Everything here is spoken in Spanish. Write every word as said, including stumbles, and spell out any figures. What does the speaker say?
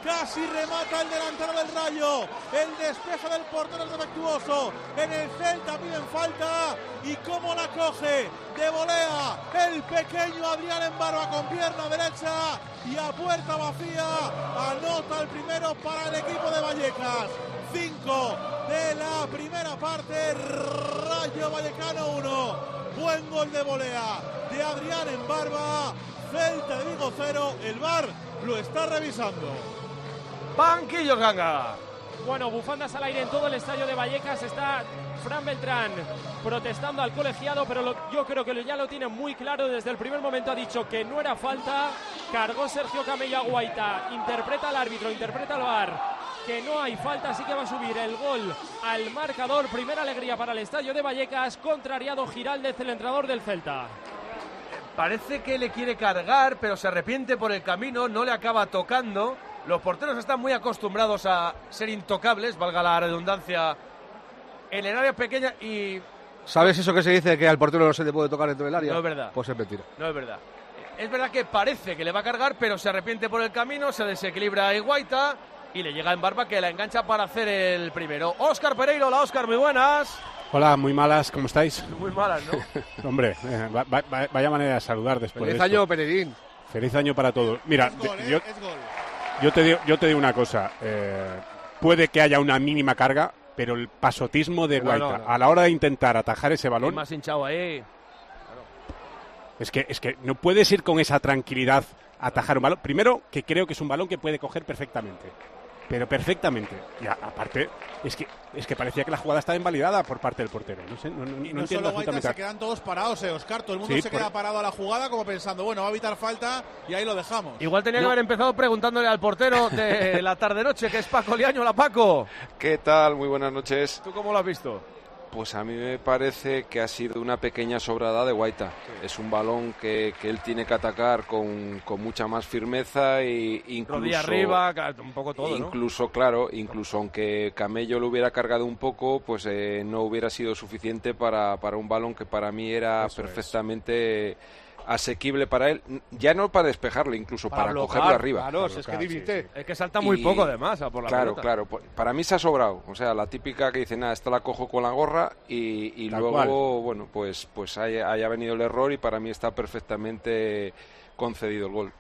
Casi remata el delantero del Rayo. El despeje del portero es defectuoso. En el Celta piden falta. Y cómo la coge de volea el pequeño Adrián Embarba con pierna derecha. Y a puerta vacía anota el primero para el equipo de Vallecas. Cinco de la primera parte. Rayo Vallecano uno. Buen gol de volea de Adrián Embarba. Celta de Vigo cero. El V A R lo está revisando. Banquillo Ganga. Bueno, bufandas al aire en todo el estadio de Vallecas. Está Fran Beltrán protestando al colegiado, pero lo, yo creo que ya lo tiene muy claro. Desde el primer momento ha dicho que no era falta. Cargó Sergio Camello a Guaita. Interpreta al árbitro, interpreta al V A R que no hay falta, así que va a subir el gol al marcador. Primera alegría para el estadio de Vallecas. Contrariado Giraldez, el entrenador del Celta. Parece que le quiere cargar, pero se arrepiente por el camino, no le acaba tocando. Los porteros están muy acostumbrados a ser intocables, valga la redundancia, en el área pequeña y... ¿Sabes eso que se dice que al portero no se le puede tocar dentro del área? No es verdad. Pues es mentira. No es verdad. Es verdad que parece que le va a cargar, pero se arrepiente por el camino, se desequilibra Higuaita y le llega en Barba que la engancha para hacer el primero. Óscar Pereiro, hola Óscar, muy buenas. Hola, muy malas, ¿cómo estáis? Muy malas, ¿no? Hombre, eh, va, va, vaya manera de saludar después Feliz de esto. año, Pereirín. Feliz año para todos. Mira, Es gol, de- eh, yo, es gol. yo, te digo, yo te digo una cosa. Eh, puede que haya una mínima carga, pero el pasotismo de No, Guaita no, no. a la hora de intentar atajar ese Hay balón, más hinchado ahí. es que, es que no puedes ir con esa tranquilidad a atajar un balón. Primero, que creo que es un balón que puede coger perfectamente. Pero perfectamente. Y a- aparte, es que es que parecía que la jugada estaba invalidada por parte del portero. No sé, no, no, Y no no, entiendo solo Guaita, absolutamente. se quedan todos parados, eh, Oscar. Todo el mundo Sí, se por- queda parado a la jugada como pensando, bueno, va a evitar falta y ahí lo dejamos. Igual tenía que No. haber empezado preguntándole al portero de la tarde-noche, que es Paco Liaño. Hola, Paco. ¿Qué tal? Muy buenas noches. ¿Tú cómo lo has visto? Pues a mí me parece que ha sido una pequeña sobrada de Guaita. Es un balón que, que él tiene que atacar con, con mucha más firmeza e incluso... Rodilla arriba, ca- un poco todo, ¿no? Incluso, claro, incluso aunque Camello lo hubiera cargado un poco, pues eh, no hubiera sido suficiente para, para un balón que para mí era Eso es. perfectamente asequible para él. Ya no para despejarle, incluso Para para, bloquear, cogerlo arriba. Claro, si es que Claro, sí, divite. sí. Es que salta muy Y- poco, además, a por la Claro, pelota. claro. Pues, para mí se ha sobrado. O sea, la típica que dice, nada, esta la cojo con la gorra y, y Tal luego, cual. bueno, pues, pues haya, haya venido el error y para mí está perfectamente concedido el gol.